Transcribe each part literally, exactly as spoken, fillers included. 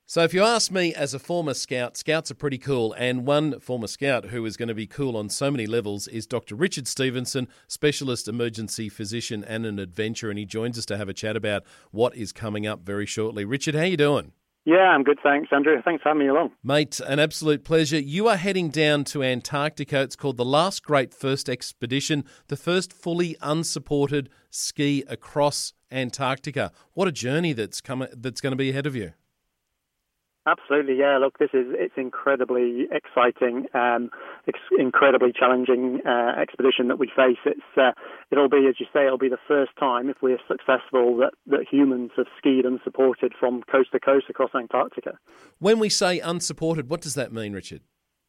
So if you ask me, as a former scout, scouts are pretty cool, and one former scout who is going to be cool on so many levels is Doctor Richard Stevenson, specialist emergency physician and an adventurer, and he joins us to have a chat about what is coming up very shortly. Richard, how you doing? Yeah, I'm good, thanks, Andrew. Thanks for having me along. Mate, an absolute pleasure. You are heading down to Antarctica. It's called the Last Great First Expedition, the first fully unsupported ski across Antarctica. What a journey that's come, that's going to be ahead of you. Absolutely, yeah. Look, this is it's incredibly exciting, um, it's incredibly challenging uh, expedition that we face. It's uh, it'll be, as you say, it'll be the first time, if we're successful, that, that humans have skied unsupported from coast to coast across Antarctica. When we say unsupported, what does that mean, Richard?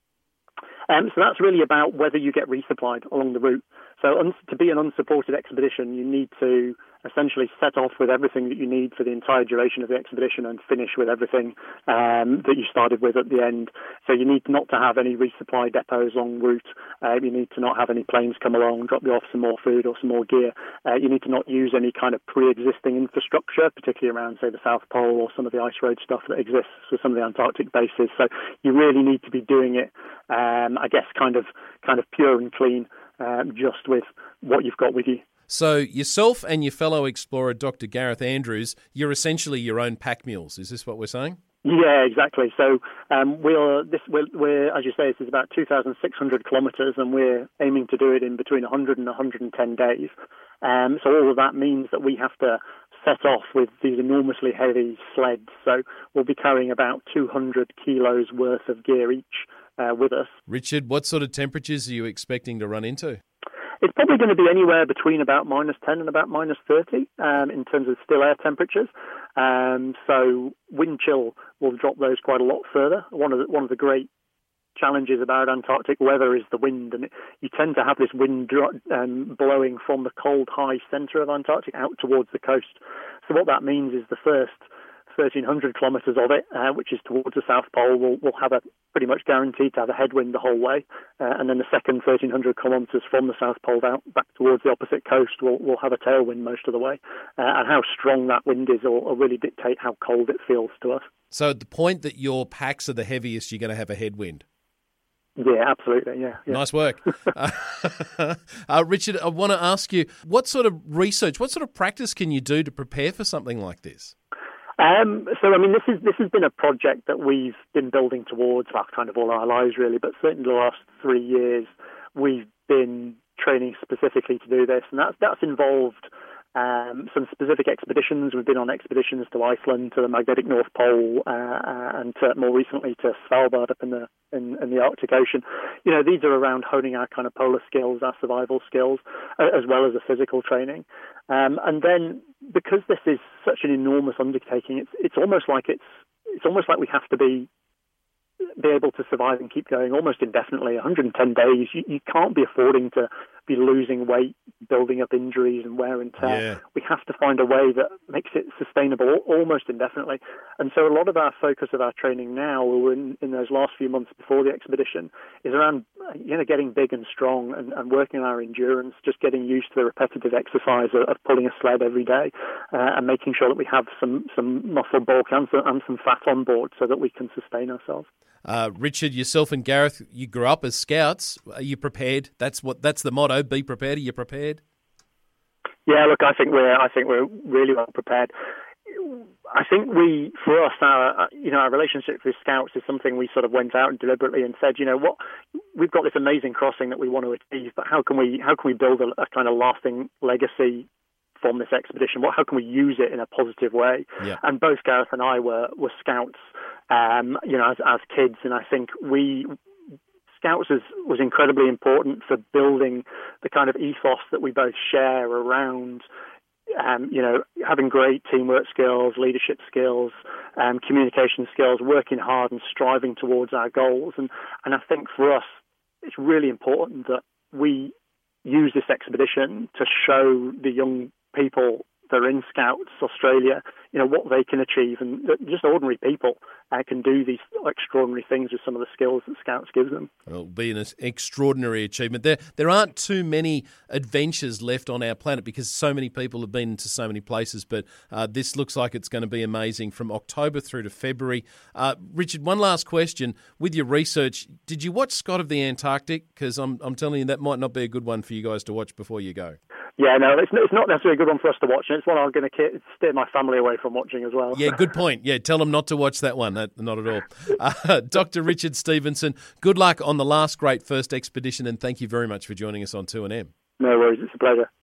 Um, so that's really about whether you get resupplied along the route. So un- to be an unsupported expedition, you need to essentially set off with everything that you need for the entire duration of the expedition and finish with everything um, that you started with at the end. So you need not to have any resupply depots en route. Uh, you need to not have any planes come along, drop you off some more food or some more gear. Uh, you need to not use any kind of pre-existing infrastructure, particularly around, say, the South Pole or some of the ice road stuff that exists with some of the Antarctic bases. So you really need to be doing it, um, I guess, kind of kind of pure and clean, um, just with what you've got with you. So yourself and your fellow explorer, Doctor Gareth Andrews, you're essentially your own pack mules. Is this what we're saying? Yeah, exactly. So um, we're, this, we're, we're, as you say, this is about two thousand six hundred kilometres, and we're aiming to do it in between one hundred and one hundred ten days. Um, so all of that means that we have to set off with these enormously heavy sleds. So we'll be carrying about two hundred kilos worth of gear each uh, with us. Richard, what sort of temperatures are you expecting to run into? It's probably going to be anywhere between about minus ten and about minus thirty um, in terms of still air temperatures. Um, so wind chill will drop those quite a lot further. One of the, one of the great challenges about Antarctic weather is the wind, and it, you tend to have this wind um, blowing from the cold, high centre of Antarctic out towards the coast. So what that means is the first thirteen hundred kilometres of it, uh, which is towards the South Pole, will will have a pretty much guaranteed to have a headwind the whole way, uh, and then the second thirteen hundred kilometres from the South Pole out back towards the opposite coast will will have a tailwind most of the way, uh, and how strong that wind is will, will really dictate how cold it feels to us. So at the point that your packs are the heaviest, you're going to have a headwind. Yeah, absolutely. Yeah, yeah. Nice work. uh, uh, Richard, I want to ask you, what sort of research, what sort of practice can you do to prepare for something like this? Um, so, I mean, this is this has been a project that we've been building towards for kind of all our lives, really. But certainly the last three years, we've been training specifically to do this, and that's that's involved um, some specific expeditions. We've been on expeditions to Iceland, to the magnetic North Pole, uh, and to, more recently to Svalbard up in the in, in the Arctic Ocean. You know, these are around honing our kind of polar skills, our survival skills, uh, as well as the physical training. Um, and then, because this is such an enormous undertaking, it's it's almost like it's it's almost like we have to be be able to survive and keep going almost indefinitely. one hundred ten days, you, you can't be affording to be losing weight, building up injuries and wear and tear. Yeah. We have to find a way that makes it sustainable almost indefinitely. And so a lot of our focus of our training now, in, in those last few months before the expedition, is around you know getting big and strong and, and working on our endurance, just getting used to the repetitive exercise of, of pulling a sled every day, uh, and making sure that we have some, some muscle bulk and some, and some fat on board so that we can sustain ourselves. Uh, Richard, yourself and Gareth, you grew up as scouts. Are you prepared? That's what. That's the motto. Be prepared. Are you prepared? Yeah, look, I think we're. I think we're really well prepared. I think we, for us, our you know our relationship with Scouts is something we sort of went out and deliberately and said, you know what, we've got this amazing crossing that we want to achieve, but how can we how can we build a, a kind of lasting legacy from this expedition? What how can we use it in a positive way? Yeah. And both Gareth and I were were Scouts, um, you know, as, as kids, and I think we. Scouts is, was incredibly important for building the kind of ethos that we both share around, um, you know, having great teamwork skills, leadership skills, um, communication skills, working hard and striving towards our goals. And, and I think for us, it's really important that we use this expedition to show the young people that are in Scouts Australia, you know, what they can achieve, and just ordinary people uh, can do these extraordinary things with some of the skills that Scouts gives them. It'll be an extraordinary achievement. There, there aren't too many adventures left on our planet because so many people have been to so many places, but uh, this looks like it's going to be amazing from October through to February. Uh, Richard, one last question. With your research, did you watch Scott of the Antarctic? Because I'm, I'm telling you, that might not be a good one for you guys to watch before you go. Yeah, no, it's, it's not necessarily a good one for us to watch, and it's one I'm going to steer my family away from watching as well. Yeah, good point. Yeah, tell them not to watch that one. That, not at all. Uh, Doctor Richard Stevenson, good luck on the last great first expedition, and thank you very much for joining us on two N M. No worries, it's a pleasure.